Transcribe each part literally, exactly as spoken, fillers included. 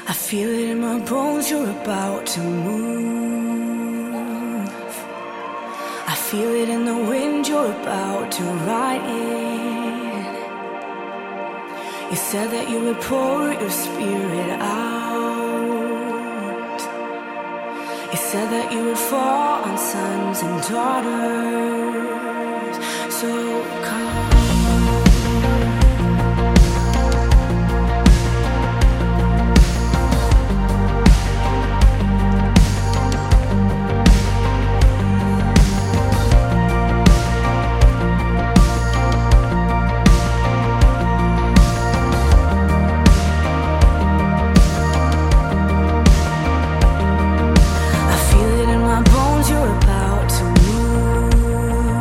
I feel it in my bones, you're about to move. I feel it in the wind, you're about to ride in. You said that you would pour your spirit out. You said that you would fall on sons and daughters. So come. You're about to move.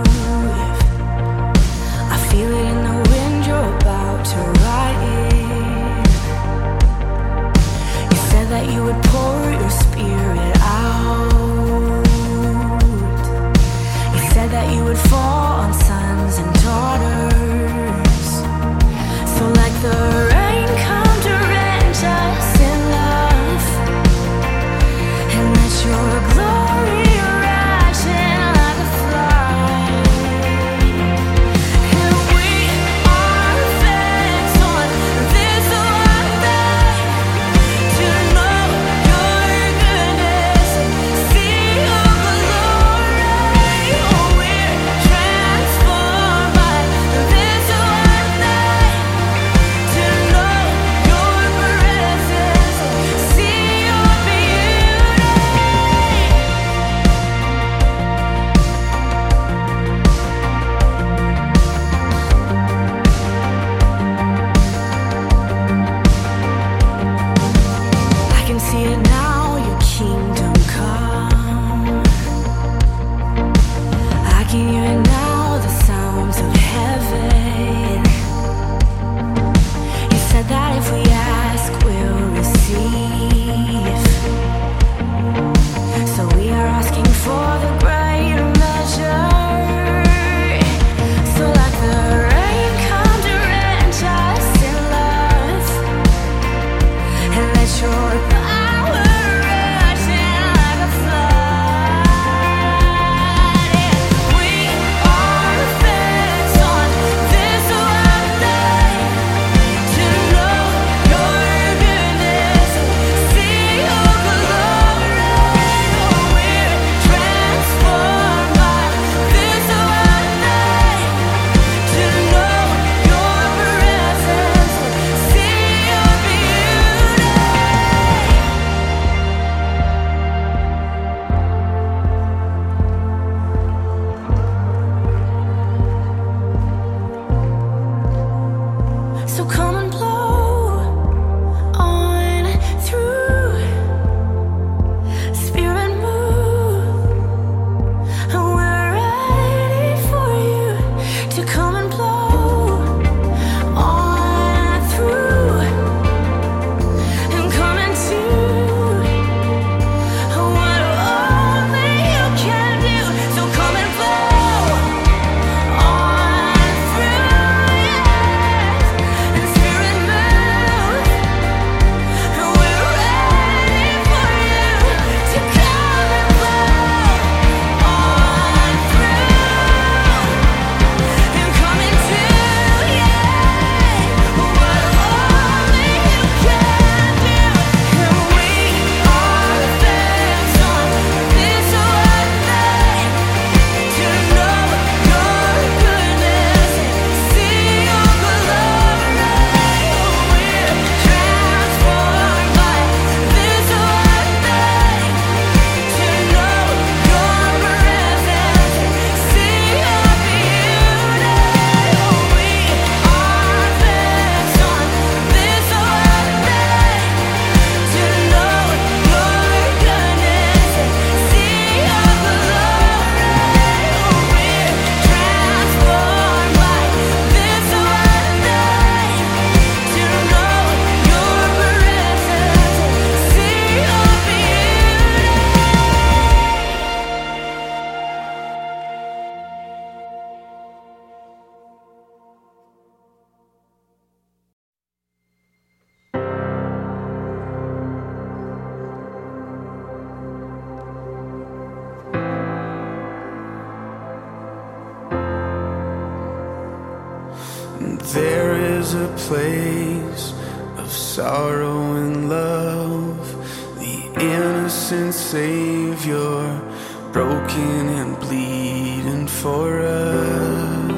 There is a place of sorrow and love, the innocent Savior, broken and bleeding for us.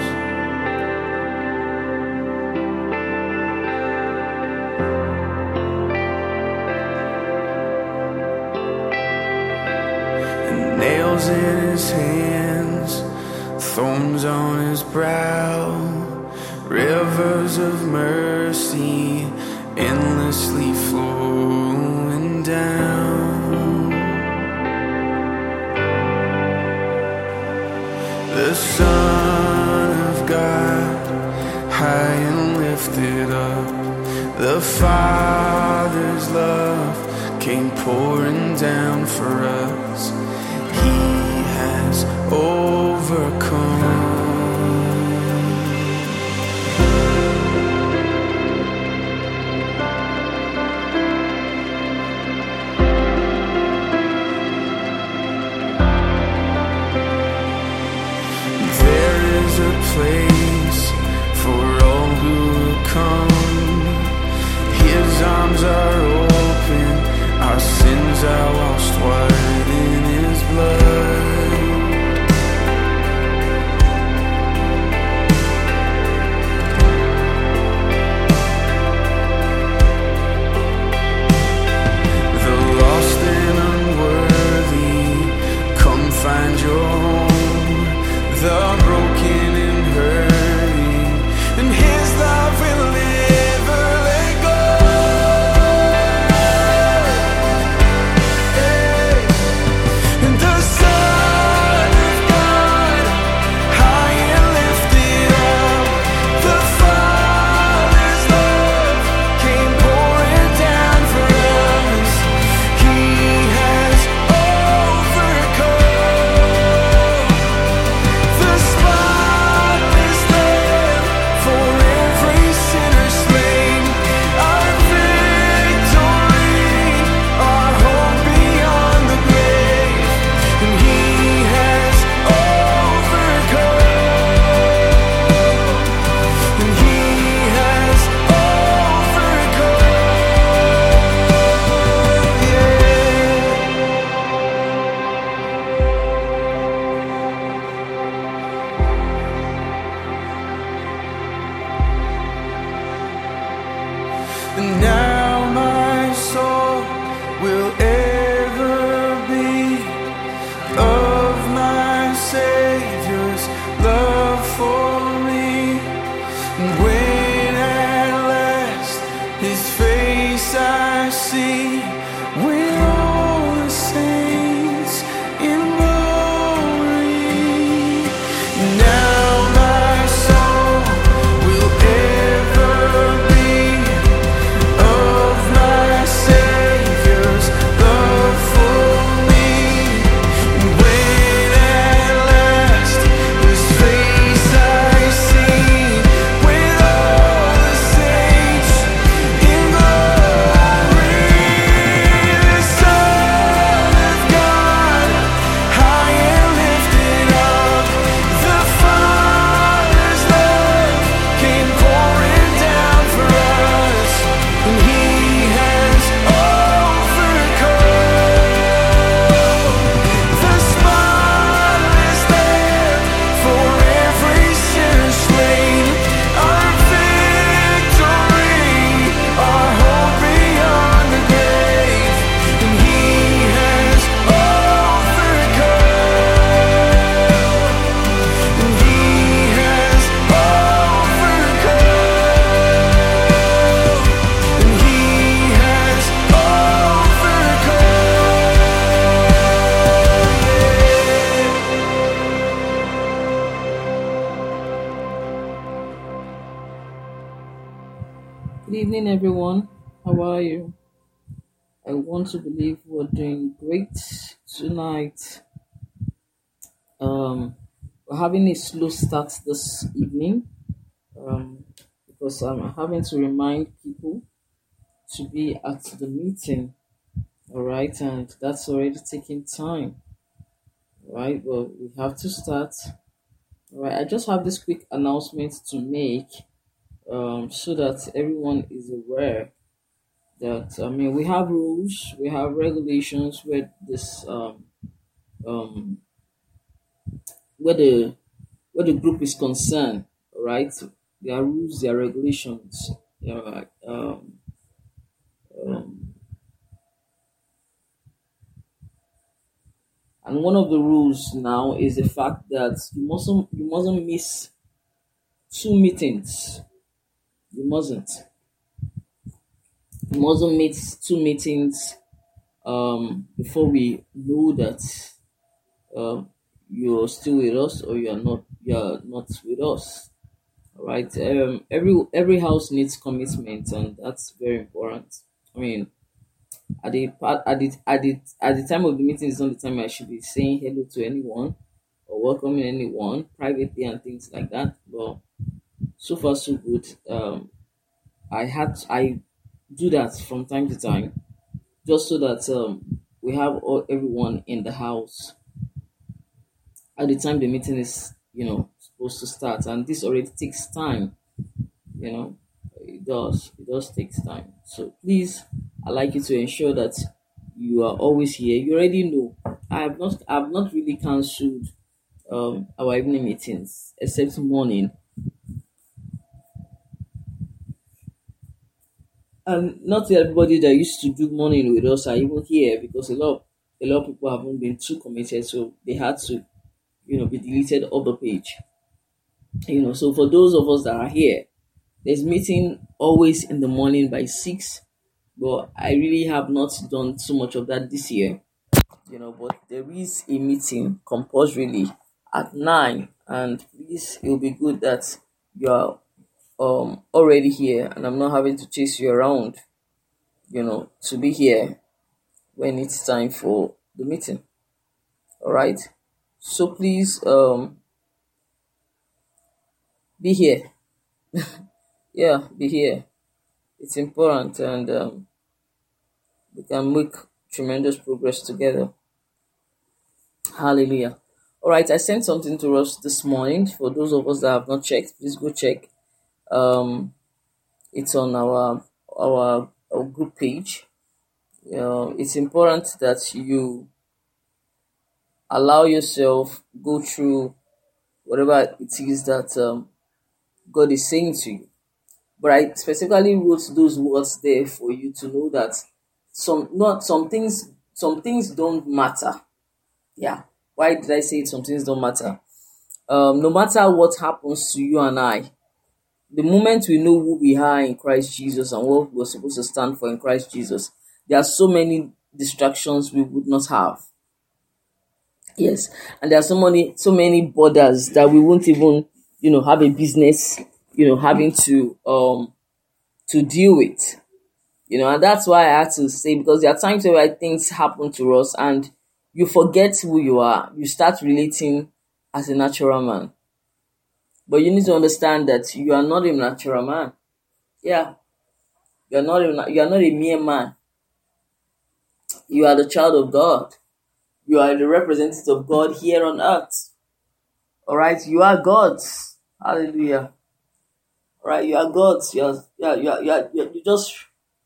And nails in his hands, thorns on his brow, rivers of mercy endlessly flowing down. The Son of God, high and lifted up, the Father's love came pouring down for us. He has overcome. Place for all who come. His arms are open, our sins are washed white in his blood. The lost and unworthy, come find your home. The broken and hurting, and his love will never let go. Hey. And the Son of God, high and lifted up, the Father's love came pouring down for us. He has overcome. The spotless Lamb, for every sinner slain, our victory, our hope beyond the grave. And he has overcome. And he has overcome. Yeah. And now my soul will ever be of my Savior's love for me. And when at last his face I see, with all the saints in glory. Now my soul will ever be of my Savior's love for me. And when at last his face I see, with all the saints in glory. The Son of God, high and lifted up, the Father's love came pouring down for us. And he has overcome. The spotless Lamb, for every sinner slain, our victory, our hope beyond the grave. And he has overcome. And he has overcome. And he has overcome. Good evening, everyone. How are you? I want to believe we're doing great tonight. Um, we're having a slow start this evening um, because I'm having to remind people to be at the meeting. All right, and that's already taking time. Right, well, we have to start All right, I just have this quick announcement to make, um, so that everyone is aware that, I mean, we have rules, we have regulations where this um, um, where the where the group is concerned. All right, there are rules, there are regulations. There are, um, um, and one of the rules now is the fact that you mustn't you mustn't miss two meetings. You mustn't. You mustn't miss two meetings um, before we know that um, you're still with us or you're not. You're not with us. All right. Um, every every house needs commitment, and that's very important. I mean, at the part at the at the at the time of the meeting is not the time I should be saying hello to anyone or welcoming anyone privately and things like that. But so far so good. Um, I had I do that from time to time just so that um, we have all everyone in the house at the time the meeting is you know supposed to start, and this already takes time. You know, it does. It does takes time. So please, I like you to ensure that you are always here. You already know. I have not. I have not really cancelled um our evening meetings except morning. And not everybody that used to do morning with us are even here because a lot of, a lot of people haven't been too committed, so they had to, you know, be deleted off the page. You know, so for those of us that are here, there's meeting always in the morning by six, but I really have not done so much of that this year. You know, but there is a meeting compulsorily at nine, and please, it will be good that you are um already here, and I'm not having to chase you around. You know, to be here when it's time for the meeting. All right. So please um be here. Yeah, be here. It's important, and um, we can make tremendous progress together. Hallelujah. All right, I sent something to us this morning. For those of us that have not checked, please go check. Um, it's on our our, our group page. Uh, it's important that you allow yourself go through whatever it is that um, God is saying to you. But I specifically wrote those words there for you to know that some not some things some things don't matter. Yeah. Why did I say some things don't matter? Um, no matter what happens to you and I, the moment we know who we are in Christ Jesus and what we're supposed to stand for in Christ Jesus, there are so many distractions we would not have. Yes, and there are so many so many borders that we won't even, you know, have a business, you know, having to um to deal with. You know, and that's why I had to say, because there are times where things happen to us and you forget who you are. You start relating as a natural man. But you need to understand that you are not a natural man. Yeah. You are not a, you are not a mere man. You are the child of God. You are the representative of God here on earth. All right, you are God's. Hallelujah. All right, you are God's. You are, you are, you are, you, are, you just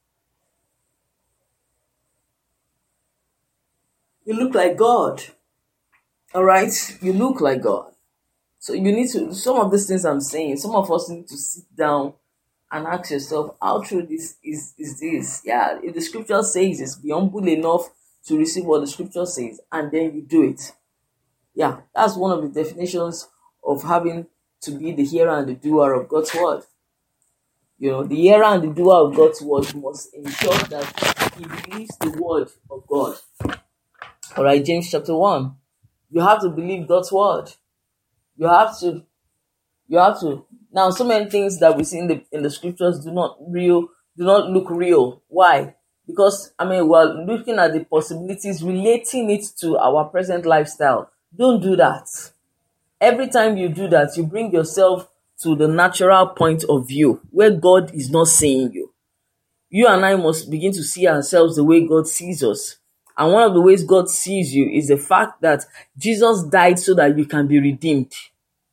you look like God. All right, you look like God. So you need to, some of these things I'm saying, some of us need to sit down and ask yourself, how true this is is this? Yeah, if the scripture says it's be humble enough to receive what the scripture says, and then you do it. Yeah, that's one of the definitions of having to be the hearer and the doer of God's word. You know, the hearer and the doer of God's word must ensure that he believes the word of God. All right, James chapter one. You have to believe God's word. You have to. You have to. Now, so many things that we see in the in the scriptures do not real, do not look real. Why? Because I mean, we're looking at the possibilities, relating it to our present lifestyle. Don't do that. Every time you do that, you bring yourself to the natural point of view where God is not seeing you. You and I must begin to see ourselves the way God sees us. And one of the ways God sees you is the fact that Jesus died so that you can be redeemed.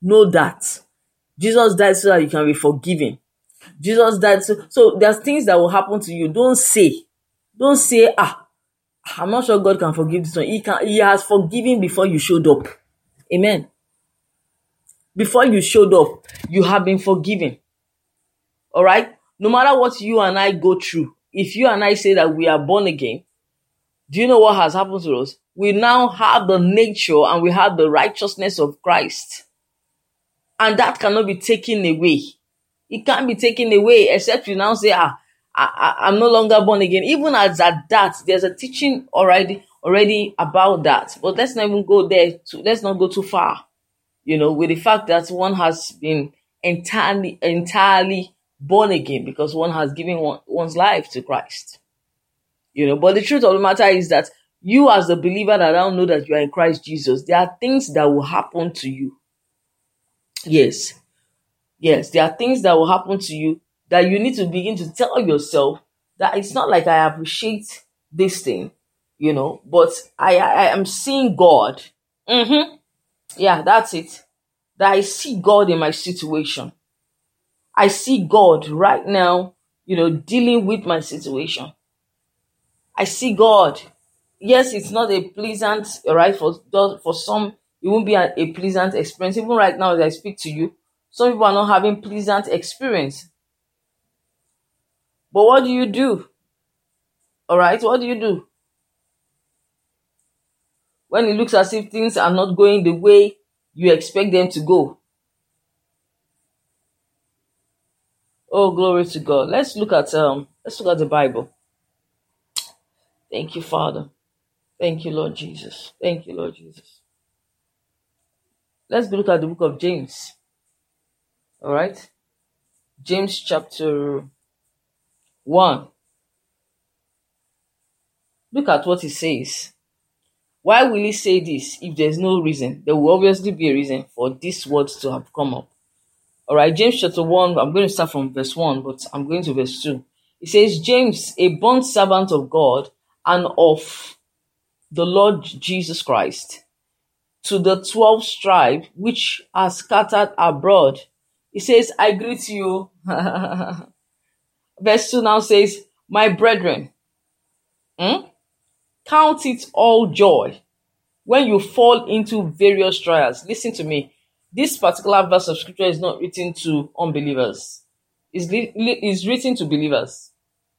Know that Jesus died so that you can be forgiven. Jesus died so, so there's things that will happen to you. Don't say, don't say, ah, I'm not sure God can forgive this one. He can, he has forgiven before you showed up. Amen. Before you showed up, you have been forgiven. All right? No matter what you and I go through, if you and I say that we are born again, do you know what has happened to us? We now have the nature and we have the righteousness of Christ. And that cannot be taken away. It can't be taken away except you now say, ah, I, I, I'm no longer born again. Even as at that, there's a teaching already already about that. But let's not even go there. To, let's not go too far. You know, with the fact that one has been entirely, entirely born again because one has given one, one's life to Christ. You know, but the truth of the matter is that you as a believer that now know that you are in Christ Jesus, there are things that will happen to you. Yes. Yes, there are things that will happen to you that you need to begin to tell yourself that it's not like I appreciate this thing, you know, but I, I, I am seeing God. Mm-hmm. Yeah, that's it. That I see God in my situation. I see God right now, you know, dealing with my situation. I see God. Yes, it's not a pleasant, right? For for some, it won't be a, a pleasant experience. Even right now, as I speak to you, some people are not having pleasant experience. But what do you do? All right, what do you do? When it looks as if things are not going the way you expect them to go. Oh, glory to God. Let's look at um. Let's look at the Bible. Thank you, Father. Thank you, Lord Jesus. Thank you, Lord Jesus. Let's look at the book of James. All right. James chapter one. Look at what he says. Why will he say this if there's no reason? There will obviously be a reason for these words to have come up. All right, James chapter one, I'm going to start from verse one, but I'm going to verse two. It says, James, a bond servant of God and of the Lord Jesus Christ, to the twelve tribes which are scattered abroad. It says, I greet you. Verse two now says, my brethren, hmm? count it all joy when you fall into various trials. Listen to me. This particular verse of scripture is not written to unbelievers. It's, li- it's written to believers.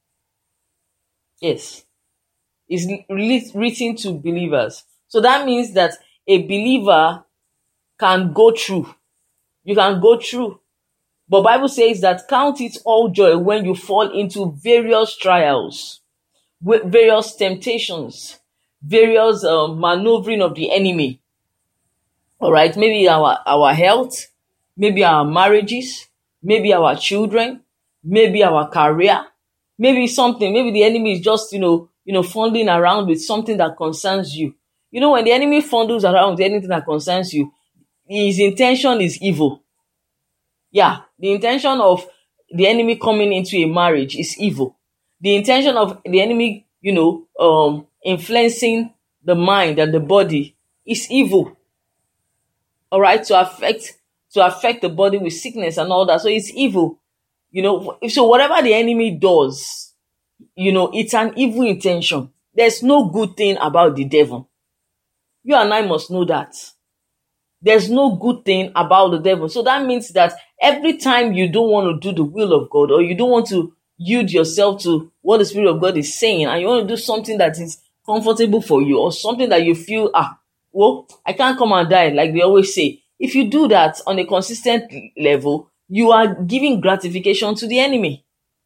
Yes. It's li- written to believers. So that means that a believer can go through. You can go through. But Bible says that count it all joy when you fall into various trials, various temptations, various uh, maneuvering of the enemy. All right, maybe our, our health, maybe our marriages, maybe our children, maybe our career, maybe something, maybe the enemy is just, you know, you know, fondling around with something that concerns you. You know, when the enemy fondles around with anything that concerns you, his intention is evil. Yeah, the intention of the enemy coming into a marriage is evil. The intention of the enemy, you know, um, influencing the mind and the body is evil. All right, to affect to affect the body with sickness and all that. So it's evil, you know. So whatever the enemy does, you know, it's an evil intention. There's no good thing about the devil. You and I must know that. There's no good thing about the devil. So that means that every time you don't want to do the will of God, or you don't want to yield yourself to what the Spirit of God is saying, and you want to do something that is comfortable for you, or something that you feel, ah, well, I can't come and die, like they always say. If you do that on a consistent level, you are giving gratification to the enemy.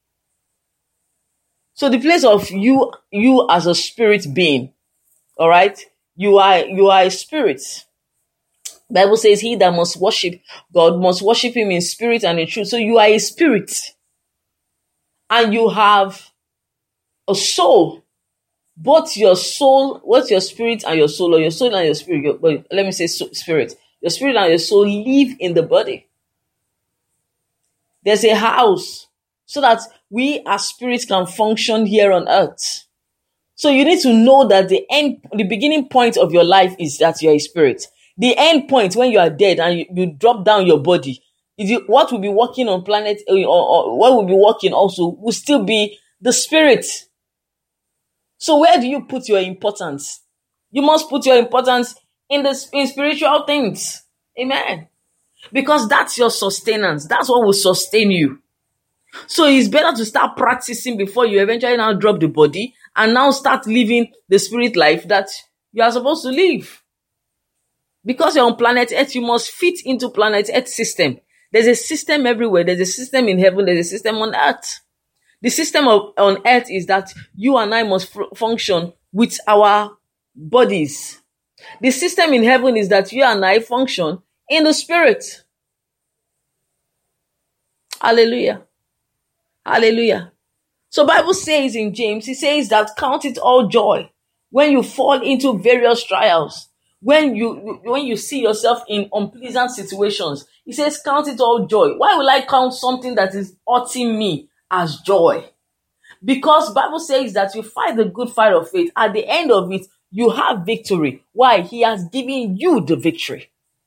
So the place of you, you as a spirit being, all right, you are you are a spirit. Bible says he that must worship God must worship him in spirit and in truth. So you are a spirit, and you have a soul. Both your soul, what's your spirit and your soul, or your soul and your spirit, your, but let me say so, spirit. Your spirit and your soul live in the body. There's a house so that we as spirits can function here on earth. So you need to know that the end, the beginning point of your life is that you're a spirit. The end point when you are dead and you, you drop down your body, is it, what will be working on planet, or, or what will be working also will still be the spirit. So where do you put your importance? You must put your importance in the in spiritual things. Amen. Because that's your sustenance. That's what will sustain you. So it's better to start practicing before you eventually now drop the body and now start living the spirit life that you are supposed to live. Because you're on planet Earth, you must fit into planet Earth system. There's a system everywhere. There's a system in heaven. There's a system on earth. The system of, on earth is that you and I must f- function with our bodies. The system in heaven is that you and I function in the spirit. Hallelujah. Hallelujah. So Bible says in James, he says that count it all joy when you fall into various trials. When you when you see yourself in unpleasant situations, he says, count it all joy. Why will I count something that is hurting me as joy? Because Bible says that you fight the good fight of faith. At the end of it, you have victory. Why? He has given you the victory.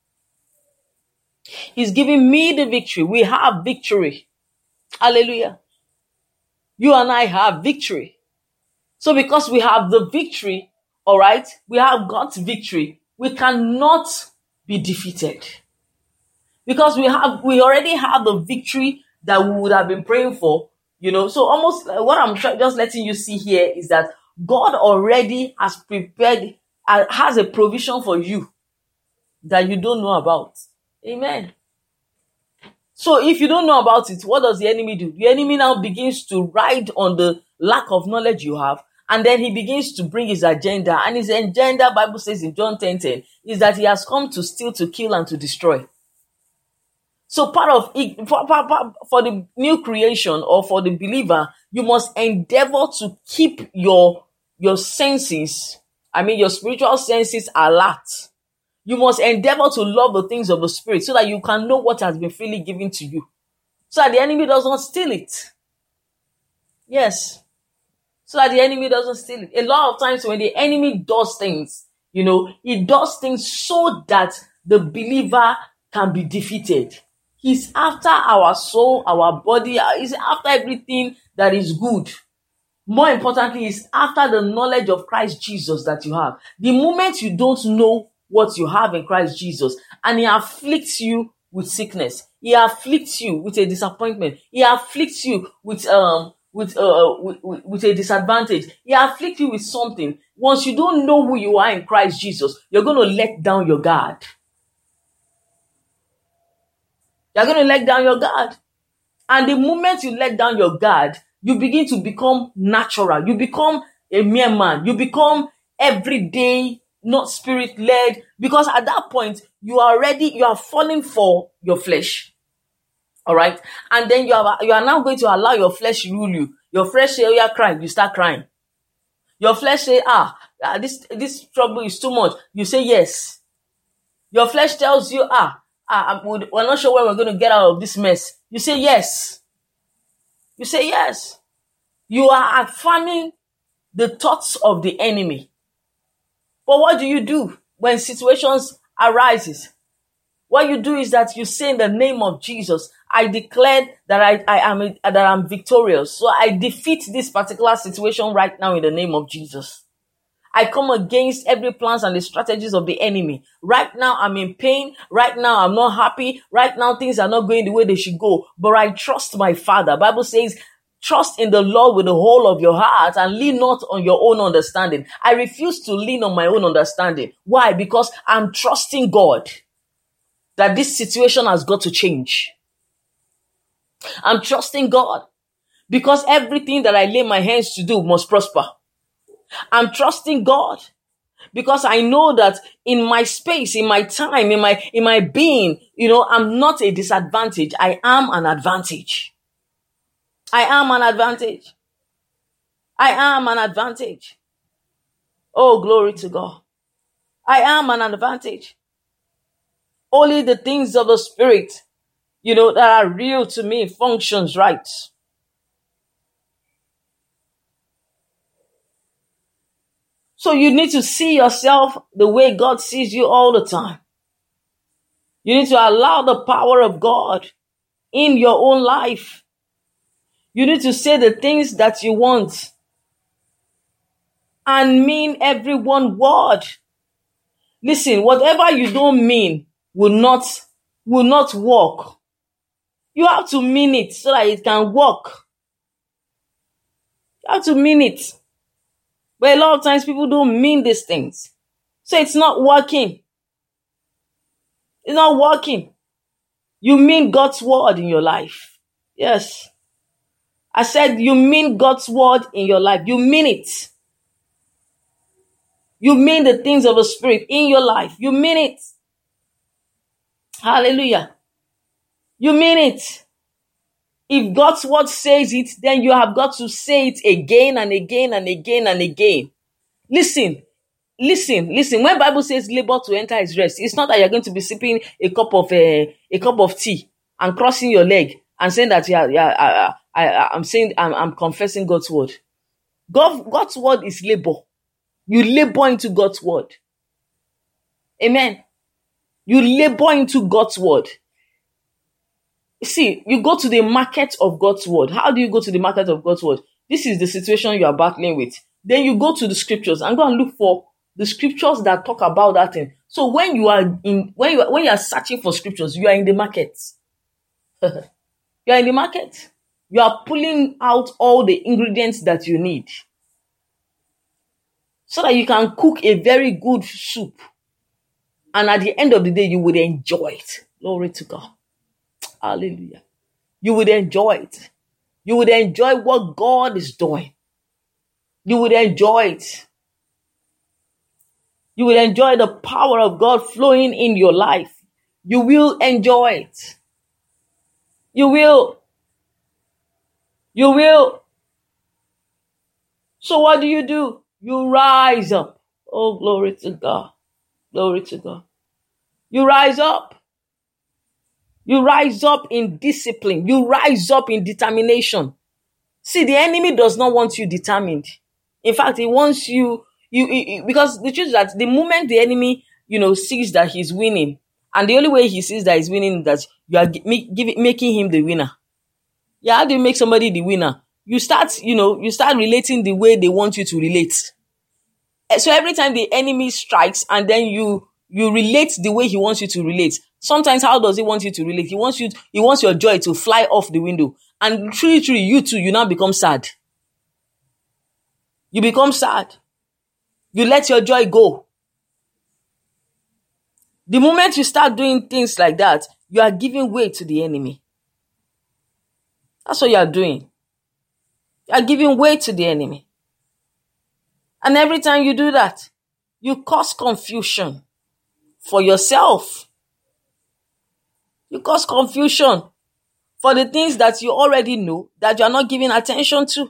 He's giving me the victory. We have victory. Hallelujah. You and I have victory. So because we have the victory, all right, we have God's victory, we cannot be defeated. Because we have, we already have the victory that we would have been praying for, you know. So almost uh, what I'm try- just letting you see here is that God already has prepared, uh, has a provision for you that you don't know about. Amen. So if you don't know about it, what does the enemy do? The enemy now begins to ride on the lack of knowledge you have. And then he begins to bring his agenda. And his agenda, Bible says in John ten ten, is that he has come to steal, to kill, and to destroy. So part of it, for, for, for the new creation or for the believer, you must endeavor to keep your, your senses, I mean your spiritual senses alert. You must endeavor to love the things of the spirit so that you can know what has been freely given to you. So that the enemy does not steal it. Yes. So that the enemy doesn't steal it. A lot of times when the enemy does things, you know, he does things so that the believer can be defeated. He's after our soul, our body. He's after everything that is good. More importantly, he's after the knowledge of Christ Jesus that you have. The moment you don't know what you have in Christ Jesus, and he afflicts you with sickness, he afflicts you with a disappointment, he afflicts you with um with uh with, with a disadvantage, he afflicts you with something. Once you don't know who you are in Christ Jesus, you're going to let down your guard. You're going to let down your guard. And the moment you let down your guard, you begin to become natural. You become a mere man. You become everyday, not spirit-led. Because at that point, you are ready, you are falling for your flesh. All right? And then you are, you are now going to allow your flesh rule you. Your flesh say, oh, you're crying. You start crying. Your flesh say, ah, ah this, this trouble is too much. You say yes. Your flesh tells you, ah, ah we're not sure when we're going to get out of this mess. You say yes. You say yes. You are affirming the thoughts of the enemy. But what do you do when situations arises? What you do is that you say in the name of Jesus, I declare that I, I am that I'm victorious. So I defeat this particular situation right now in the name of Jesus. I come against every plans and the strategies of the enemy. Right now, I'm in pain. Right now, I'm not happy. Right now, things are not going the way they should go. But I trust my Father. Bible says, trust in the Lord with the whole of your heart and lean not on your own understanding. I refuse to lean on my own understanding. Why? Because I'm trusting God that this situation has got to change. I'm trusting God because everything that I lay my hands to do must prosper. I'm trusting God because I know that in my space, in my time, in my, in my being, you know, I'm not a disadvantage. I am an advantage. I am an advantage. I am an advantage. Oh, glory to God. I am an advantage. Only the things of the spirit, you know, that are real to me functions right. So you need to see yourself the way God sees you all the time. You need to allow the power of God in your own life. You need to say the things that you want and mean every one word. Listen, whatever you don't mean will not, will not work. You have to mean it so that it can work. You have to mean it. But a lot of times people don't mean these things. So it's not working. It's not working. You mean God's word in your life. Yes. I said you mean God's word in your life. You mean it. You mean the things of the Spirit in your life. You mean it. Hallelujah. You mean it. If God's word says it, then you have got to say it again and again and again and again. Listen, listen, listen. When Bible says labor to enter his rest, it's not that you're going to be sipping a cup of uh, a cup of tea and crossing your leg and saying that yeah, yeah, I, I, I'm saying I'm, I'm confessing God's word. God, God's word is labor. You labor into God's word. Amen. You labor into God's word. See, you go to the market of God's word. How do you go to the market of God's word? This is the situation you are battling with. Then you go to the scriptures and go and look for the scriptures that talk about that thing. So when you are in, when you are, when you are searching for scriptures, you are in the market. You are in the market. You are pulling out all the ingredients that you need so that you can cook a very good soup. And at the end of the day, you would enjoy it. Glory to God. Hallelujah. You would enjoy it. You would enjoy what God is doing. You would enjoy it. You will enjoy the power of God flowing in your life. You will enjoy it. You will. You will. So what do you do? You rise up. Oh, glory to God. Glory to God. You rise up. You rise up in discipline. You rise up in determination. See, the enemy does not want you determined. In fact, he wants you, you, you because the truth is that the moment the enemy, you know, sees that he's winning, and the only way he sees that he's winning is that you are make, give, making him the winner. Yeah, how do you make somebody the winner? You start, you know, you start relating the way they want you to relate. So every time the enemy strikes, and then you you relate the way he wants you to relate. Sometimes, how does he want you to relate? He wants you, he wants your joy to fly off the window. And truly, truly, you too, you now become sad. You become sad. You let your joy go. The moment you start doing things like that, you are giving way to the enemy. That's what you are doing. You are giving way to the enemy. And every time you do that, you cause confusion for yourself. You cause confusion for the things that you already know that you are not giving attention to.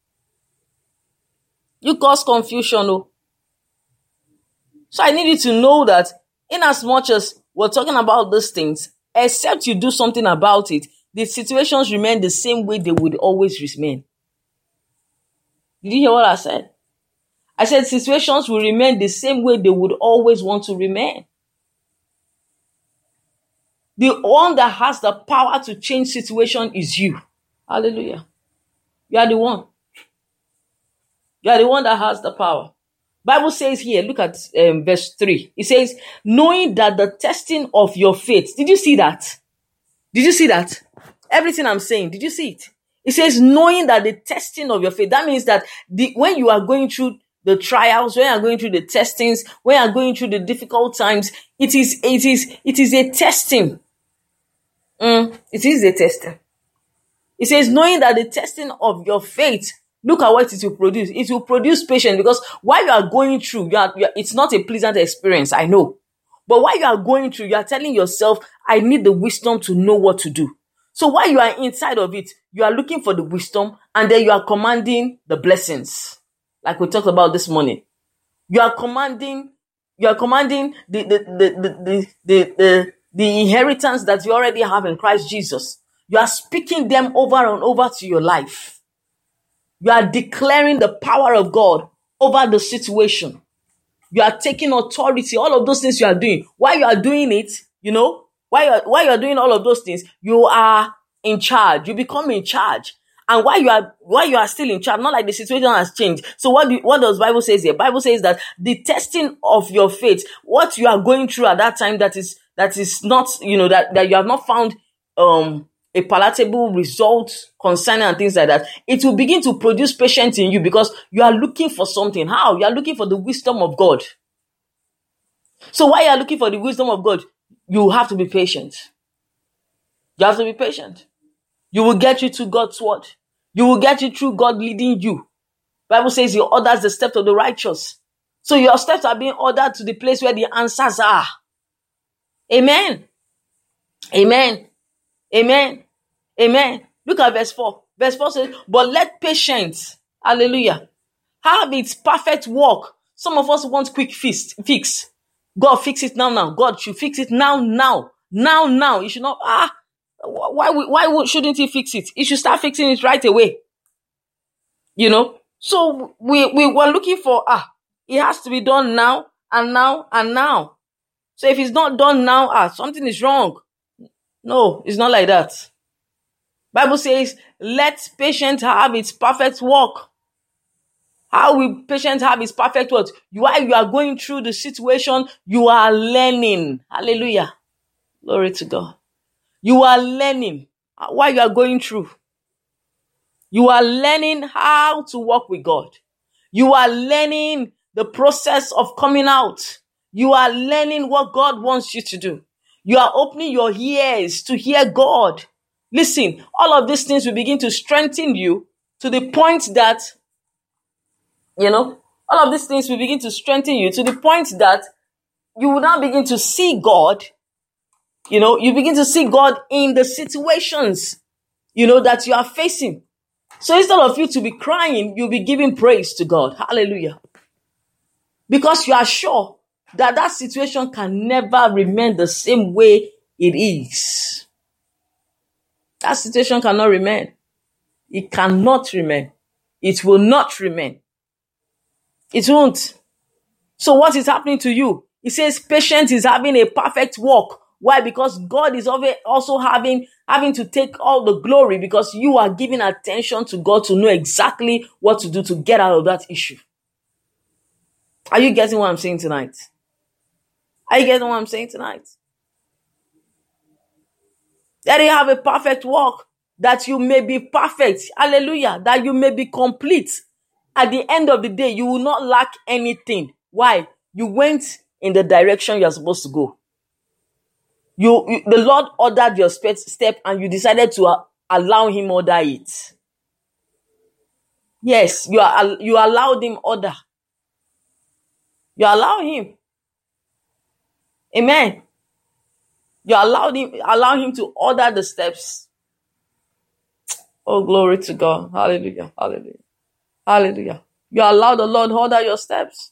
You cause confusion. Oh. So I need you to know that in as much as we're talking about these things, except you do something about it, the situations remain the same way they would always remain. Did you hear what I said? I said situations will remain the same way they would always want to remain. The one that has the power to change situation is you. Hallelujah. You are the one. You are the one that has the power. Bible says here, look at um, verse three. It says, knowing that the testing of your faith. Did you see that? Did you see that? Everything I'm saying, did you see it? It says, knowing that the testing of your faith. That means that the when you are going through the trials, when you are going through the testings, when you are going through the difficult times, it is, it is, it is a testing. Mm, it is a testing. It says, knowing that the testing of your faith, look at what it will produce. It will produce patience, because while you are going through, you are, you are, it's not a pleasant experience, I know. But while you are going through, you are telling yourself, I need the wisdom to know what to do. So while you are inside of it, you are looking for the wisdom, and then you are commanding the blessings. Like we talked about this morning. You are commanding, you are commanding the, the, the, the, the, the, the, the inheritance that you already have in Christ Jesus. You are speaking them over and over to your life. You are declaring the power of God over the situation. You are taking authority, all of those things you are doing. While you are doing it, you know, While you're, while you're doing all of those things, you are in charge. You become in charge. And while you are while you are still in charge, not like the situation has changed. So what do, what does Bible says here? Bible says that the testing of your faith, what you are going through at that time, that is that is not, you know, that, that you have not found um a palatable result concerning and things like that, it will begin to produce patience in you because you are looking for something. How? You are looking for the wisdom of God. So while you are looking for the wisdom of God, you have to be patient. You have to be patient. You will get you to God's word. You will get you through God leading you. Bible says he orders the steps of the righteous. So your steps are being ordered to the place where the answers are. Amen. Amen. Amen. Amen. Look at verse four. Verse four says, but let patience, hallelujah, have its perfect work. Some of us want quick fix. fix. God, fix it now, now. God should fix it now, now. Now, now. You should not, ah, why, why shouldn't he fix it? He should start fixing it right away. You know? So we, we were looking for, ah, it has to be done now, and now, and now. So if it's not done now, ah, something is wrong. No, it's not like that. Bible says, let patience have its perfect work. How will patience have its perfect work? While you are going through the situation, you are learning. Hallelujah. Glory to God. You are learning while you are going through. You are learning how to walk with God. You are learning the process of coming out. You are learning what God wants you to do. You are opening your ears to hear God. Listen, all of these things will begin to strengthen you to the point that, you know, all of these things will begin to strengthen you to the point that you will now begin to see God. You know, you begin to see God in the situations, you know, that you are facing. So instead of you to be crying, you'll be giving praise to God. Hallelujah. Because you are sure that that situation can never remain the same way it is. That situation cannot remain. It cannot remain. It will not remain. It won't. So what is happening to you? It says patience is having a perfect work. Why? Because God is also having, having to take all the glory because you are giving attention to God to know exactly what to do to get out of that issue. Are you getting what I'm saying tonight? Are you getting what I'm saying tonight? That you have a perfect work, that you may be perfect. Hallelujah. That you may be complete. At the end of the day, you will not lack anything. Why? You went in the direction you're supposed to go. You, you the Lord ordered your step and you decided to uh, allow him order it. Yes, you are, you allowed him order. You allow him. Amen. You allowed him, allow him to order the steps. Oh, glory to God. Hallelujah. Hallelujah. Hallelujah. You allow the Lord order your steps.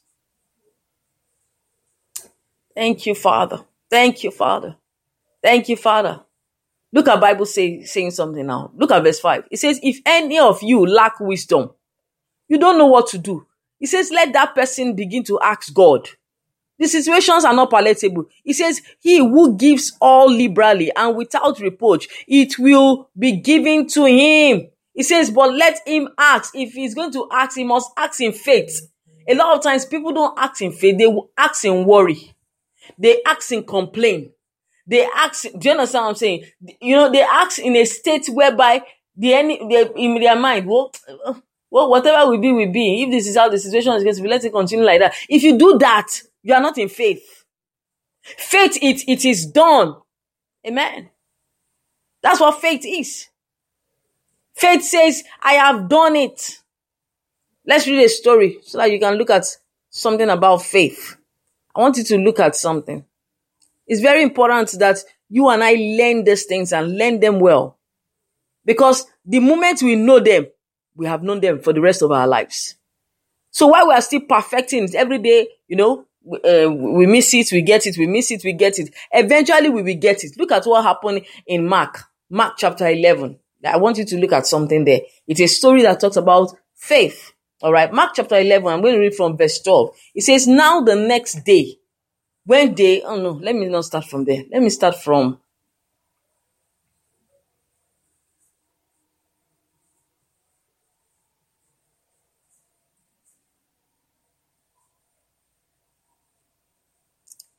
Thank you, Father. Thank you, Father. Thank you, Father. Look at Bible say, saying something now. Look at verse five. It says, if any of you lack wisdom, you don't know what to do. It says, let that person begin to ask God. The situations are not palatable. It says, he who gives all liberally and without reproach, it will be given to him. It says, but let him ask. If he's going to ask, he must ask in faith. A lot of times people don't ask in faith. They will ask in worry. They ask in complaint. They ask, do you understand what I'm saying? You know, they ask in a state whereby the any, they, in their mind, well, well, whatever will be, will be. If this is how the situation is going to be, let it continue like that. If you do that, you are not in faith. Faith, it, it is done. Amen. That's what faith is. Faith says, I have done it. Let's read a story so that you can look at something about faith. I want you to look at something. It's very important that you and I learn these things and learn them well. Because the moment we know them, we have known them for the rest of our lives. So while we are still perfecting it every day, you know, uh, we miss it, we get it, we miss it, we get it. Eventually we will get it. Look at what happened in Mark, Mark chapter eleven. I want you to look at something there. It's a story that talks about faith. All right. Mark chapter eleven, I'm going to read from verse twelve. It says, now the next day, when they, oh no, let me not start from there. Let me start from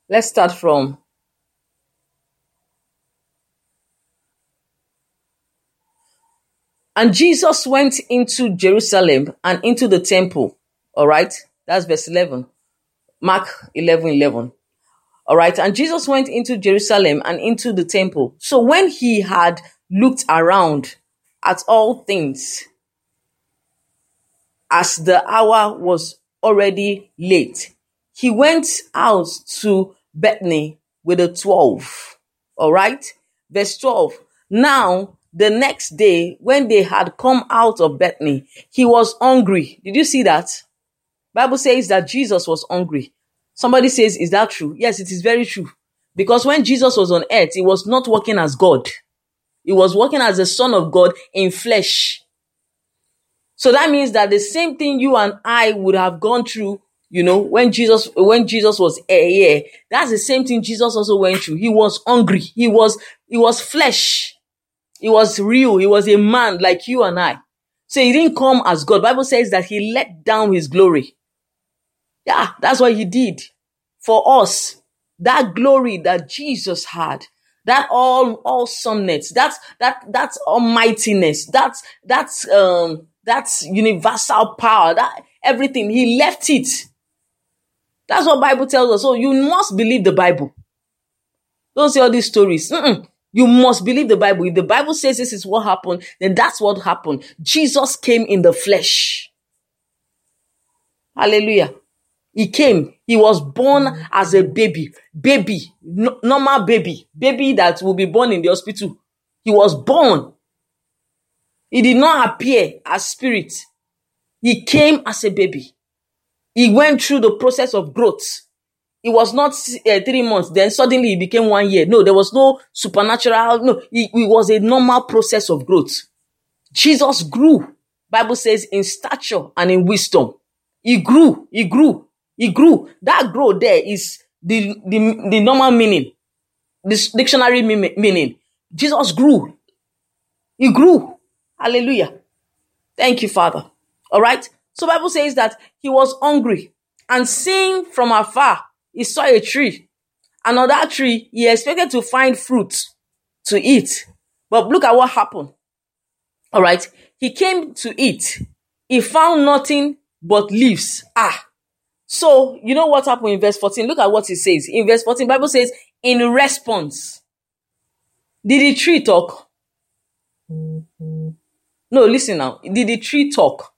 Let's start from and Jesus went into Jerusalem and into the temple. All right. That's verse eleven. Mark eleven eleven. All right. And Jesus went into Jerusalem and into the temple. So when he had looked around at all things, as the hour was already late, he went out to Bethany with the twelve. All right. Verse twelve. Now, the next day, when they had come out of Bethany, he was hungry. Did you see that? Bible says that Jesus was hungry. Somebody says, is that true? Yes, it is very true. Because when Jesus was on earth, he was not working as God. He was working as the Son of God in flesh. So that means that the same thing you and I would have gone through, you know, when Jesus, when Jesus was here, that's the same thing Jesus also went through. He was hungry. He was, he was flesh. He was real. He was a man like you and I. So he didn't come as God. Bible says that he let down his glory. Yeah, that's what he did for us. That glory that Jesus had, that all awesomeness, that that that almightiness, that that's um that's universal power, that everything, he left it. That's what Bible tells us. So you must believe the Bible. Don't say all these stories. Mm-mm. You must believe the Bible. If the Bible says this is what happened, then that's what happened. Jesus came in the flesh. Hallelujah. He came. He was born as a baby. Baby. No, normal baby. Baby that will be born in the hospital. He was born. He did not appear as spirit. He came as a baby. He went through the process of growth. It was not uh, three months. Then suddenly he became one year. No, there was no supernatural. No, it, it was a normal process of growth. Jesus grew. Bible says in stature and in wisdom. He grew. He grew. He grew. That growth there is the, the, the normal meaning. This dictionary meaning. Jesus grew. He grew. Hallelujah. Thank you, Father. All right. So Bible says that he was hungry, and seeing from afar, he saw a tree. And on that tree, he expected to find fruit to eat. But look at what happened. All right. He came to eat. He found nothing but leaves. Ah. So, you know what happened in verse fourteen? Look at what it says. In verse fourteen, Bible says, in response, did the tree talk? No, listen now. Did the tree talk?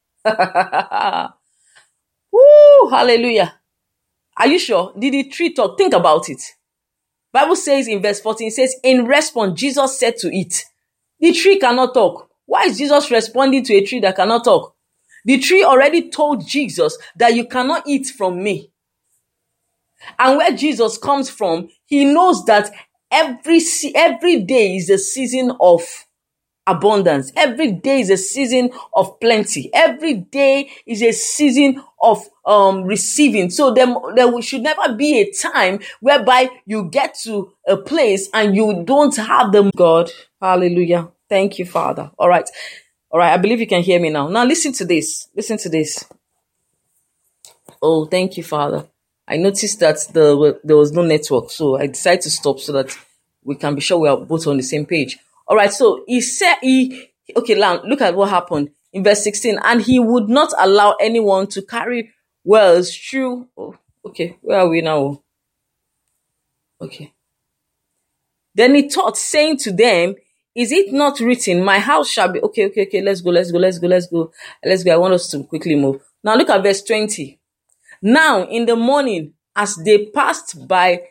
Woo, hallelujah. Are you sure? Did the tree talk? Think about it. Bible says in verse fourteen, it says, in response, Jesus said to it. The tree cannot talk. Why is Jesus responding to a tree that cannot talk? The tree already told Jesus that you cannot eat from me. And where Jesus comes from, he knows that every, every day is a season of abundance. Every day is a season of plenty. Every day is a season of um receiving. So there, there should never be a time whereby you get to a place and you don't have them. God, hallelujah. Thank you, Father. All right. All right. I believe you can hear me now. Now listen to this. Listen to this. Oh, thank you, Father. I noticed that the there was no network, so I decided to stop so that we can be sure we are both on the same page. All right, so he said, he, okay, now look at what happened in verse sixteen. And he would not allow anyone to carry wells through. Oh, okay, where are we now? Okay. Then he taught, saying to them, is it not written, my house shall be, okay, okay, okay, let's go, let's go, let's go, let's go, let's go. I want us to quickly move. Now look at verse twenty. Now in the morning, as they passed by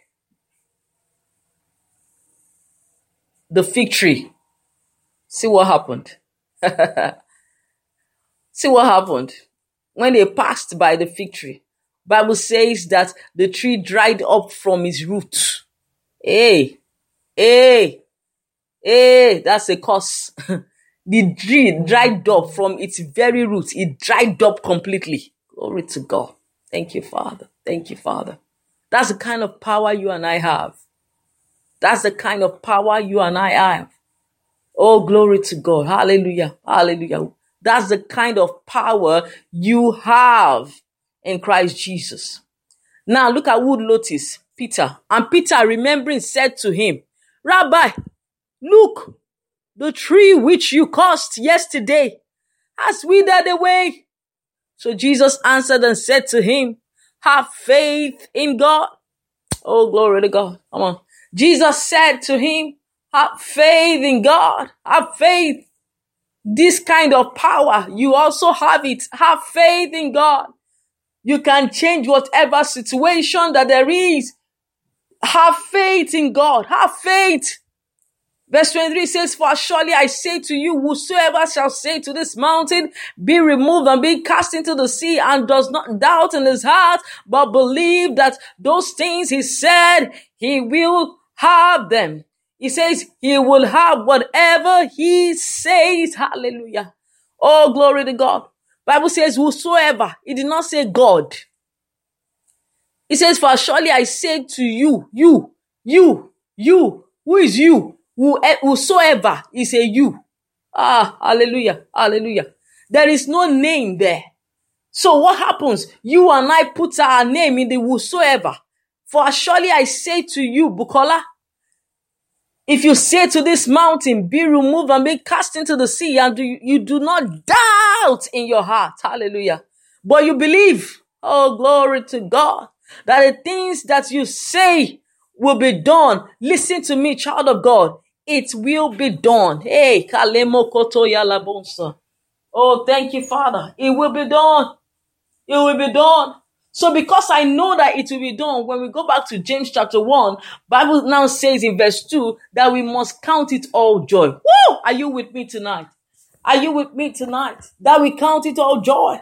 the fig tree. See what happened. See what happened. When they passed by the fig tree, Bible says that the tree dried up from its root. Hey, hey, hey, that's a curse. The tree dried up from its very root. It dried up completely. Glory to God. Thank you, Father. Thank you, Father. That's the kind of power you and I have. That's the kind of power you and I have. Oh, glory to God. Hallelujah. Hallelujah. That's the kind of power you have in Christ Jesus. Now look at wood lotus. Peter. And Peter, remembering, said to him, Rabbi, look, the tree which you cursed yesterday has withered away. So Jesus answered and said to him, have faith in God. Oh, glory to God. Come on. Jesus said to him, have faith in God. Have faith. This kind of power, you also have it. Have faith in God. You can change whatever situation that there is. Have faith in God. Have faith. Verse twenty-three says, for surely I say to you, whosoever shall say to this mountain, be removed and be cast into the sea, and does not doubt in his heart, but believe that those things he said, he will have them. He says he will have whatever he says. Hallelujah. Oh, glory to God. Bible says whosoever. It did not say God. It says, for surely I say to you, you, you, you, who is you? Whosoever is a you. Ah, hallelujah, hallelujah. There is no name there. So what happens? You and I put our name in the whosoever. For surely I say to you, Bukola, if you say to this mountain, be removed and be cast into the sea, and you, you do not doubt in your heart, hallelujah, but you believe, oh, glory to God, that the things that you say will be done. Listen to me, child of God. It will be done. Hey, Kalemo Koto Yalabonsa. Oh, thank you, Father. It will be done. It will be done. So because I know that it will be done, when we go back to James chapter one, Bible now says in verse two that we must count it all joy. Woo! Are you with me tonight? Are you with me tonight? That we count it all joy.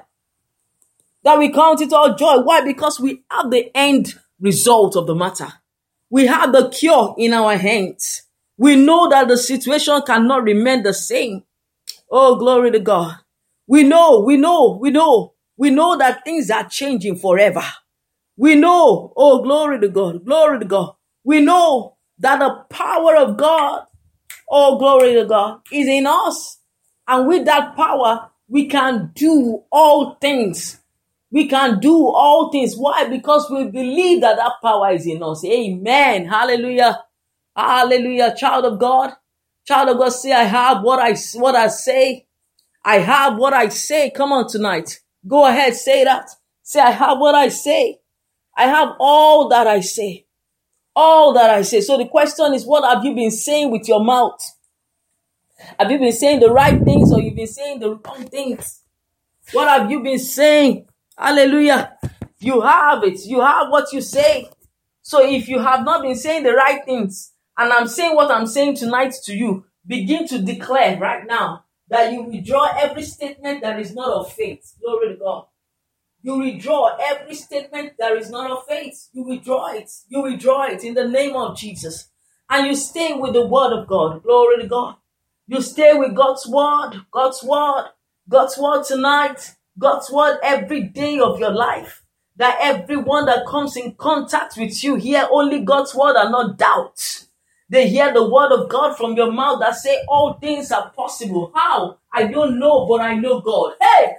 That we count it all joy. Why? Because we have the end result of the matter. We have the cure in our hands. We know that the situation cannot remain the same. Oh, glory to God. We know, we know, we know. We know that things are changing forever. We know, oh, glory to God, glory to God. We know that the power of God, oh, glory to God, is in us. And with that power, we can do all things. We can do all things. Why? Because we believe that that power is in us. Amen. Hallelujah. Hallelujah. Child of God. Child of God, say, I have what I, what I say. I have what I say. Come on tonight. Go ahead. Say that. Say, I have what I say. I have all that I say. All that I say. So the question is, what have you been saying with your mouth? Have you been saying the right things, or you've been saying the wrong things? What have you been saying? Hallelujah. You have it. You have what you say. So if you have not been saying the right things, and I'm saying what I'm saying tonight to you, begin to declare right now that you withdraw every statement that is not of faith. Glory to God. You withdraw every statement that is not of faith. You withdraw it. You withdraw it in the name of Jesus. And you stay with the word of God. Glory to God. You stay with God's word. God's word. God's word tonight. God's word every day of your life. That everyone that comes in contact with you hear only God's word and not doubt. They hear the word of God from your mouth that say all things are possible. How? I don't know, but I know God. Hey!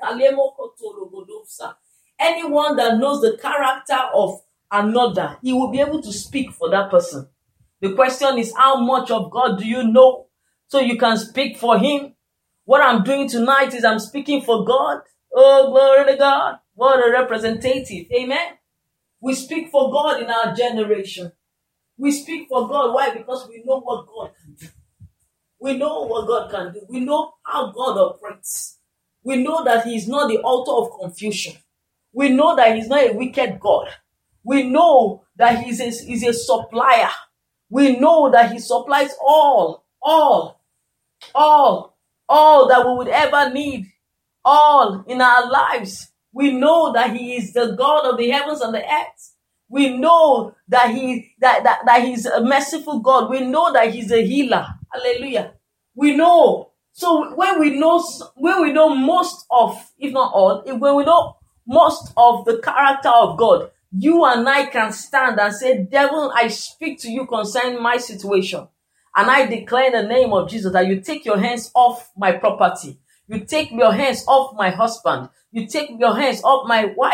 Anyone that knows the character of another, he will be able to speak for that person. The question is, how much of God do you know so you can speak for him? What I'm doing tonight is I'm speaking for God. Oh, glory to God. What a representative. Amen. We speak for God in our generation. We speak for God. Why? Because we know what God can do. We know what God can do. We know how God operates. We know that he is not the author of confusion. We know that he's not a wicked God. We know that he's a, he's a supplier. We know that he supplies all, all, all, all that we would ever need, all in our lives. We know that he is the God of the heavens and the earth. We know that he that, that, that he's a merciful God. We know that he's a healer. Hallelujah. We know. So when we know when we know most of, if not all, when we know most of the character of God, you and I can stand and say, devil, I speak to you concerning my situation. And I declare in the name of Jesus that you take your hands off my property. You take your hands off my husband. You take your hands off my wife.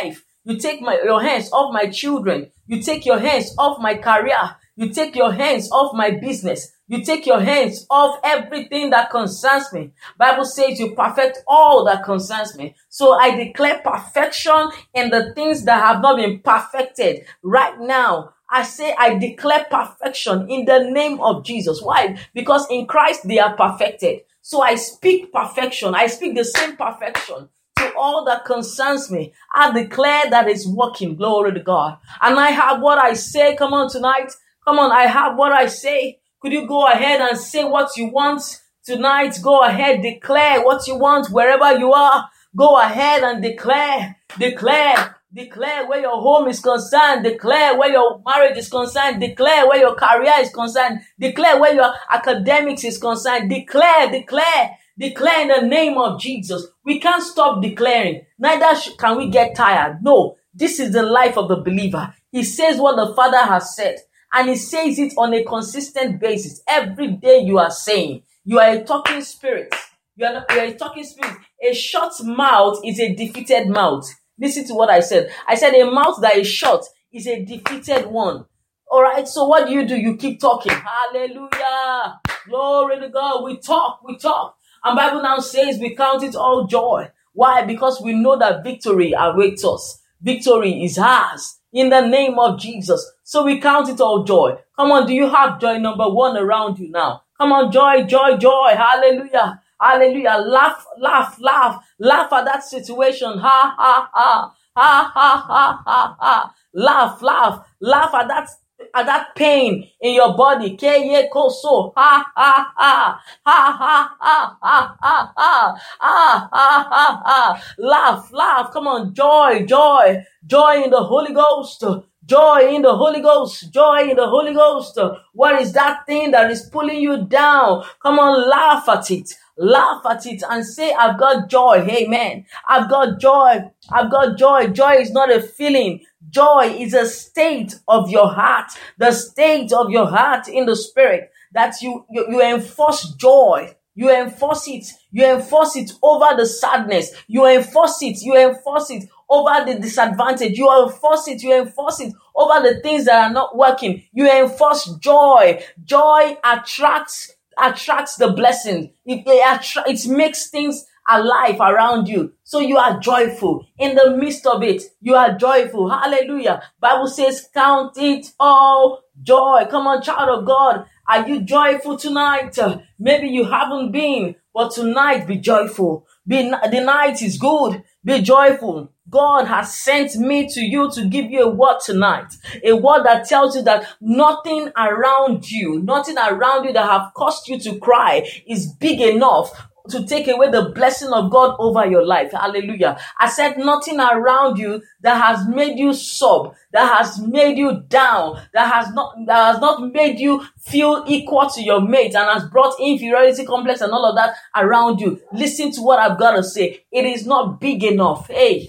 You take my, your hands off my children. You take your hands off my career. You take your hands off my business. You take your hands off everything that concerns me. Bible says you perfect all that concerns me. So I declare perfection in the things that have not been perfected right now. I say I declare perfection in the name of Jesus. Why? Because in Christ they are perfected. So I speak perfection. I speak the same perfection to all that concerns me. I declare that it's working. Glory to God. And I have what I say. Come on tonight. Come on. I have what I say. Could you go ahead and say what you want tonight? Go ahead. Declare what you want wherever you are. Go ahead and declare. Declare. Declare where your home is concerned. Declare where your marriage is concerned. Declare where your career is concerned. Declare where your academics is concerned. Declare, declare, declare in the name of Jesus. We can't stop declaring. Neither can we get tired. No, this is the life of the believer. He says what the Father has said, and he says it on a consistent basis. Every day you are saying, you are a talking spirit. You are, not, you are a talking spirit. A shut mouth is a defeated mouth. Listen to what I said. I said a mouth that is shut is a defeated one. All right. So what do you do? You keep talking. Hallelujah. Glory to God. We talk. We talk. And Bible now says we count it all joy. Why? Because we know that victory awaits us. Victory is ours in the name of Jesus. So we count it all joy. Come on. Do you have joy number one around you now? Come on. Joy, joy, joy. Hallelujah. Hallelujah. Laugh, laugh, laugh, laugh at that situation. Ha, ha, ha, ha, ha, ha, ha, ha. Laugh, laugh, laugh at that, at that pain in your body. Keye koso. Ha, ha, ha, ha, ha, ha, ha, ha, ha, ha, ha, ha, ha. Laugh, laugh. Come on. Joy, joy, joy in the Holy Ghost. Joy in the Holy Ghost. Joy in the Holy Ghost. What is that thing that is pulling you down? Come on, laugh at it. Laugh at it and say, I've got joy. Amen. I've got joy. I've got joy. Joy is not a feeling. Joy is a state of your heart. The state of your heart in the spirit that you, you, you enforce joy. You enforce it. You enforce it over the sadness. You enforce it. You enforce it over the disadvantage. You enforce it. You enforce it over the things that are not working. You enforce joy. Joy attracts attracts the blessing. It, it, attra- it makes things alive around you. So you are joyful. In the midst of it, you are joyful. Hallelujah. Bible says, count it all joy. Come on, child of God. Are you joyful tonight? Uh, maybe you haven't been, but tonight be joyful. Be, the night is good. Be joyful. God has sent me to you to give you a word tonight. A word that tells you that nothing around you, nothing around you that have caused you to cry is big enough to take away the blessing of God over your life. Hallelujah. I said nothing around you that has made you sob, that has made you down, that has not, that has not made you feel equal to your mate and has brought inferiority complex and all of that around you. Listen to what I've got to say. It is not big enough. Hey,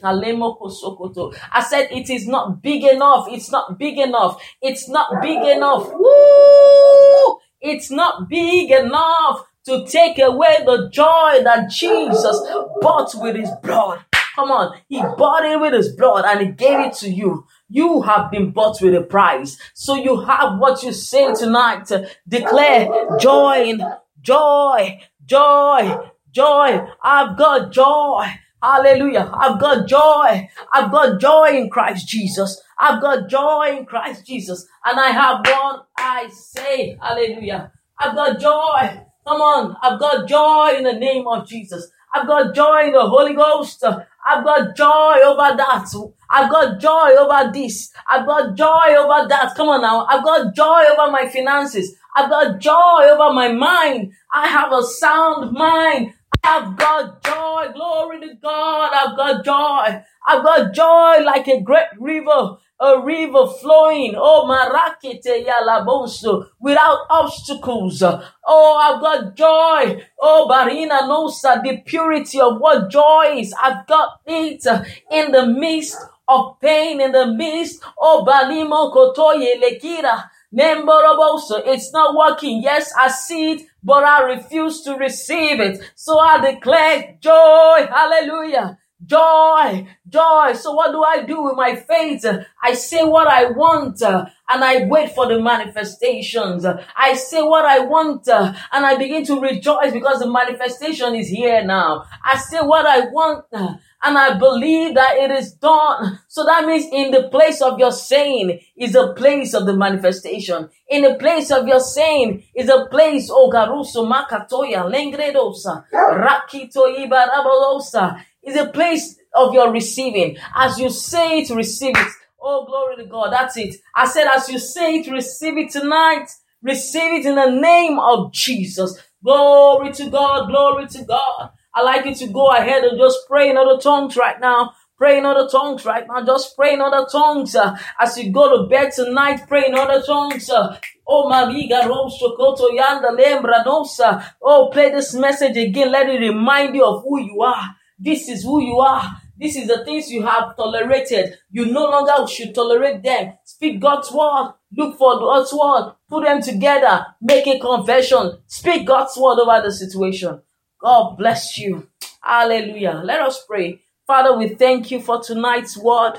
I said it is not big enough. It's not big enough. It's not big enough. Woo! It's not big enough to take away the joy that Jesus bought with his blood. Come on. He bought it with his blood and he gave it to you. You have been bought with a price. So you have what you say tonight. Declare joy, joy, joy, joy. I've got joy. Hallelujah. I've got joy. I've got joy in Christ Jesus. I've got joy in Christ Jesus. And I have what I say. Hallelujah. I've got joy. Come on, I've got joy in the name of Jesus. I've got joy in the Holy Ghost. I've got joy over that. I've got joy over this. I've got joy over that. Come on now. I've got joy over my finances. I've got joy over my mind. I have a sound mind. I've got joy. Glory to God. I've got joy. I've got joy like a great river. A river flowing, oh marakete yalaboso, without obstacles. Oh, I've got joy. Oh, barina nosa, the purity of what joy is. I've got it in the midst of pain, in the midst. Oh, balimo kotoye lekira. Nemboroboso, it's not working. Yes, I see it, but I refuse to receive it. So I declare joy. Hallelujah. Joy, joy. So what do I do with my faith? I say what I want uh, and I wait for the manifestations. I say what I want uh, and I begin to rejoice because the manifestation is here now. I say what I want uh, and I believe that it is done. So that means in the place of your saying is a place of the manifestation. In the place of your saying is a place, oh Garuso Makatoya, Lengredosa, Rakito Ibarabalosa, is a place of your receiving. As you say it, receive it. Oh, glory to God. That's it. I said, as you say it, receive it tonight. Receive it in the name of Jesus. Glory to God. Glory to God. I like you to go ahead and just pray in other tongues right now. Pray in other tongues right now. Just pray in other tongues. Uh, as you go to bed tonight, pray in other tongues. Uh, oh, Mariga Rosso Koto Yanda Lembra Nosa. Oh, play this message again. Let it remind you of who you are. This is who you are. This is the things you have tolerated. You no longer should tolerate them. Speak God's word. Look for God's word. Put them together. Make a confession. Speak God's word over the situation. God bless you. Hallelujah. Let us pray. Father, we thank you for tonight's word.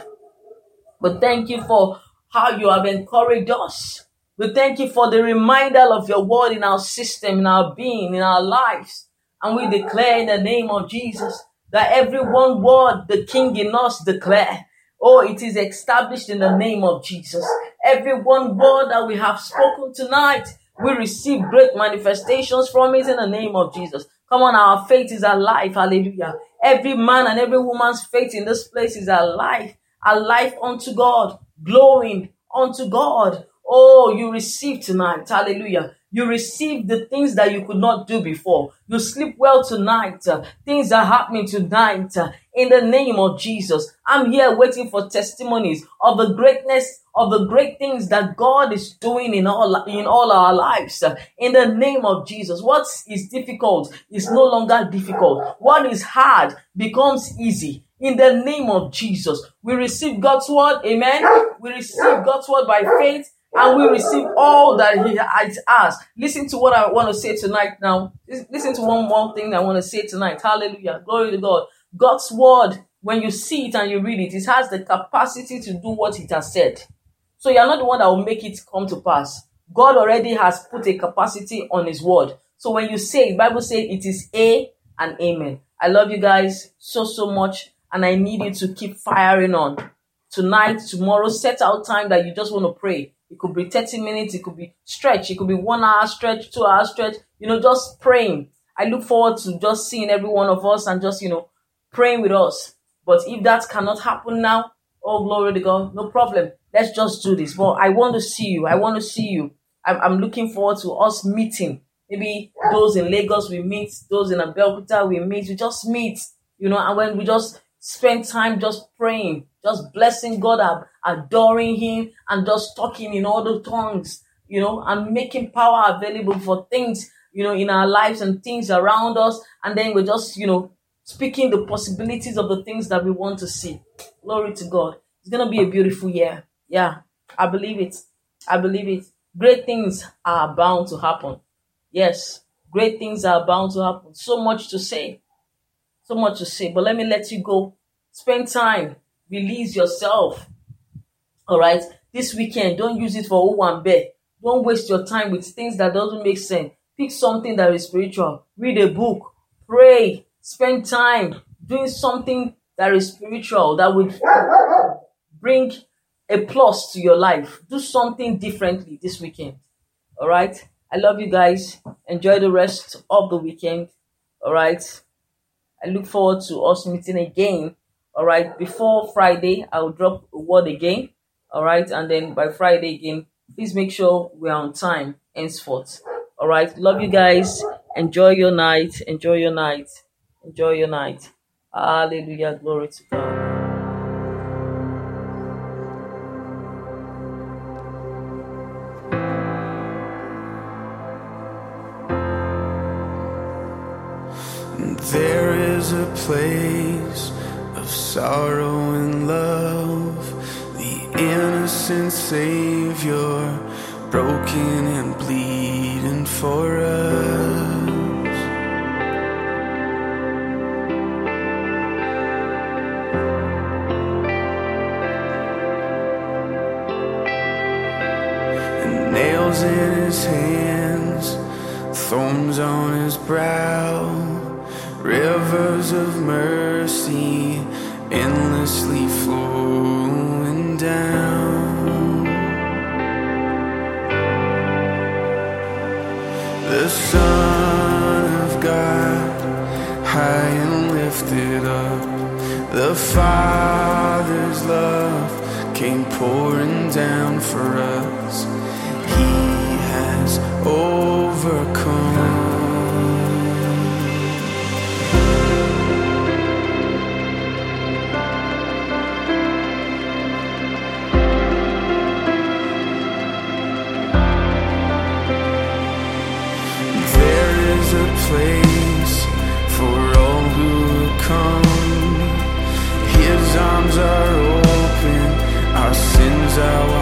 We thank you for how you have encouraged us. We thank you for the reminder of your word in our system, in our being, in our lives. And we declare in the name of Jesus that every one word the King in us declare, oh, it is established in the name of Jesus. Every one word that we have spoken tonight, we receive great manifestations from it in the name of Jesus. Come on, our faith is alive. Hallelujah. Every man and every woman's faith in this place is alive. Alive unto God. Glowing unto God. Oh, you receive tonight. Hallelujah. You receive the things that you could not do before. You sleep well tonight. Uh, things are happening tonight. Uh, in the name of Jesus. I'm here waiting for testimonies of the greatness of the great things that God is doing in all, in all our lives. Uh, in the name of Jesus. What is difficult is no longer difficult. What is hard becomes easy. In the name of Jesus. We receive God's word. Amen. We receive God's word by faith. And we receive all that he has asked. Listen to what I want to say tonight now. Listen to one more thing I want to say tonight. Hallelujah. Glory to God. God's word, when you see it and you read it, it has the capacity to do what it has said. So you're not the one that will make it come to pass. God already has put a capacity on his word. So when you say it, the Bible says it is A and amen. I love you guys so, so much. And I need you to keep firing on. Tonight, tomorrow, set out time that you just want to pray. It could be thirty minutes. It could be stretch. It could be one hour stretch, two hour stretch. You know, just praying. I look forward to just seeing every one of us and just, you know, praying with us. But if that cannot happen now, oh, glory to God, no problem. Let's just do this. But I want to see you. I want to see you. I'm, I'm looking forward to us meeting. Maybe those in Lagos, we meet. Those in Abeokuta, we meet. We just meet, you know, and when we just spend time just praying, just blessing God, adoring him, and just talking in all the tongues, you know, and making power available for things, you know, in our lives and things around us. And then we're just, you know, speaking the possibilities of the things that we want to see. Glory to God. It's going to be a beautiful year. Yeah, I believe it. I believe it. Great things are bound to happen. Yes, great things are bound to happen. So much to say. So much to say. But let me let you go. Spend time. Release yourself. All right. This weekend, don't use it for Owambe. Don't waste your time with things that doesn't make sense. Pick something that is spiritual. Read a book. Pray. Spend time doing something that is spiritual, that would bring a plus to your life. Do something differently this weekend. All right. I love you guys. Enjoy the rest of the weekend. All right. I look forward to us meeting again. All right. Before Friday, I'll drop a word again. All right. And then by Friday again, please make sure we're on time henceforth. All right. Love you guys. Enjoy your night. Enjoy your night. Enjoy your night. Hallelujah. Glory to God. There is a place of sorrow and love, the innocent Savior, broken and bleeding for us. nails in his hands, thorns on his brow, rivers of mercy endlessly flowing down. The Son of God, high and lifted up, the Father's love came pouring down for us. He has overcome. There is a place for all who come. His arms are open, our sins are